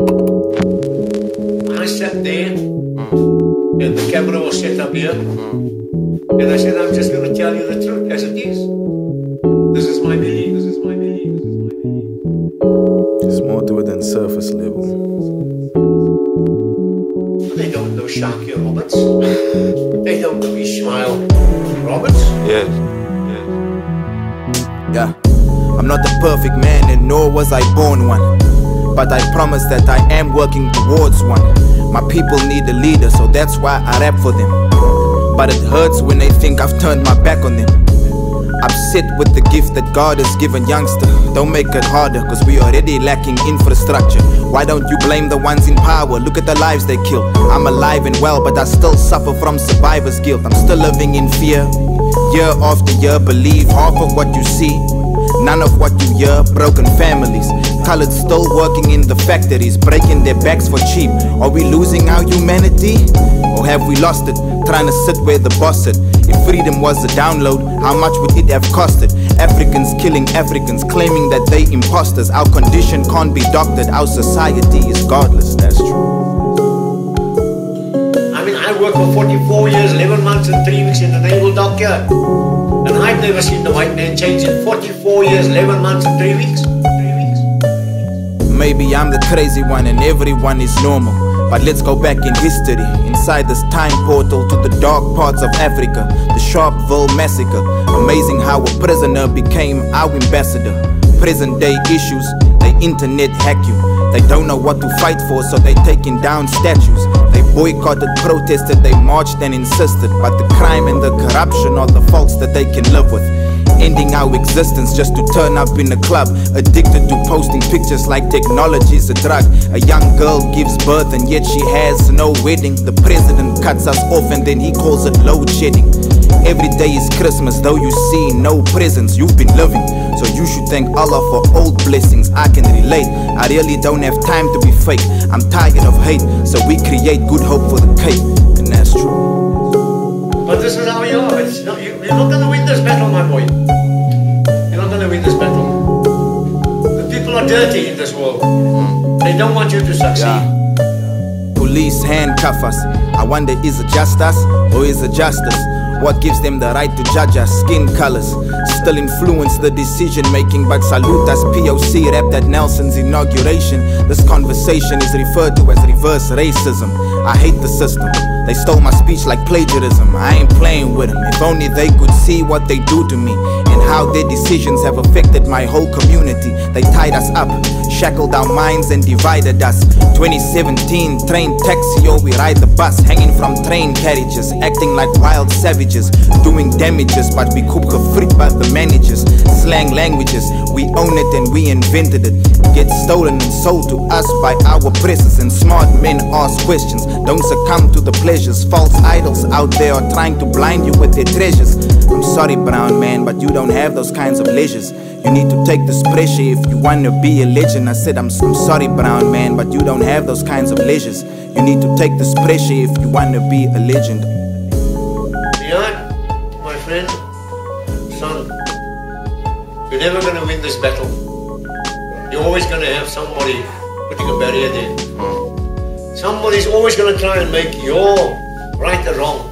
I sat there, and the camera was set up here, and I said, I'm just going to tell you the truth as it is. This is my belief, this is my belief, this is my belief. There's more to it than surface level. They don't know Sharky Roberts. They don't know Ishmael Roberts. Yeah. I'm not the perfect man, and nor was I born one. But I promise that I am working towards one. My people need a leader, so that's why I rap for them. But it hurts when they think I've turned my back on them. Upset with the gift that God has given youngster. Don't make it harder, cause we already lacking infrastructure. Why don't you blame the ones in power? Look at the lives they kill. I'm alive and well, but I still suffer from survivor's guilt. I'm still living in fear, year after year. Believe half of what you see, none of what you hear. Broken families, colored still working in the factories, breaking their backs for cheap. Are we losing our humanity? Or have we lost it, trying to sit where the boss sit? If freedom was a download, how much would it have costed? Africans killing Africans, claiming that they imposters. Our condition can't be doctored, our society is godless, that's true. I mean, I worked for 44 years, 11 months and 3 weeks in the naval dockyard. And I've never seen the white man change in 44 years, 11 months and 3 weeks. Maybe I'm the crazy one and everyone is normal. But let's go back in history, inside this time portal to the dark parts of Africa. The Sharpeville massacre, amazing how a prisoner became our ambassador. Present day issues, they internet hack you. They don't know what to fight for, so they taking down statues. They boycotted, protested, they marched and insisted. But the crime and the corruption are the faults that they can live with. Ending our existence just to turn up in a club. Addicted to posting pictures like technology's a drug. A young girl gives birth and yet she has no wedding. The president cuts us off and then he calls it load shedding. Every day is Christmas, though you see no presents. You've been living, so you should thank Allah for old blessings. I can relate, I really don't have time to be fake. I'm tired of hate, so we create good hope for the cake. And that's true. But this is how you are. It's not, you're not going to win this battle, my boy. You're not going to win this battle. The people are dirty in this world. They don't want you to succeed. Police handcuff us. I wonder, is it just us or is it justice? What gives them the right to judge us? Skin colors still influence the decision making, but salute us. POC rapped at Nelson's inauguration. This conversation is referred to as reverse racism. I hate the system. They stole my speech like plagiarism. I ain't playing with them. If only they could see what they do to me and how their decisions have affected my whole community. They tied us up, shackled our minds and divided us. 2017, train taxi or we ride the bus, hanging from train carriages, acting like wild savages, doing damages, but we koop gefried by the managers. Slang languages, we own it and we invented it. Get stolen and sold to us by our oppressors, and smart men ask questions. Don't succumb to the pleasures. False idols out there are trying to blind you with their treasures. I'm sorry, brown man, but you don't have those kinds of leisures. You need to take this pressure if you want to be a legend. I said I'm sorry, brown man, but you don't have those kinds of leisures. You need to take this pressure if you want to be a legend. Leon, my friend, son, you're never going to win this battle. You're always going to have somebody putting a barrier there. Somebody's always going to try and make your right or wrong.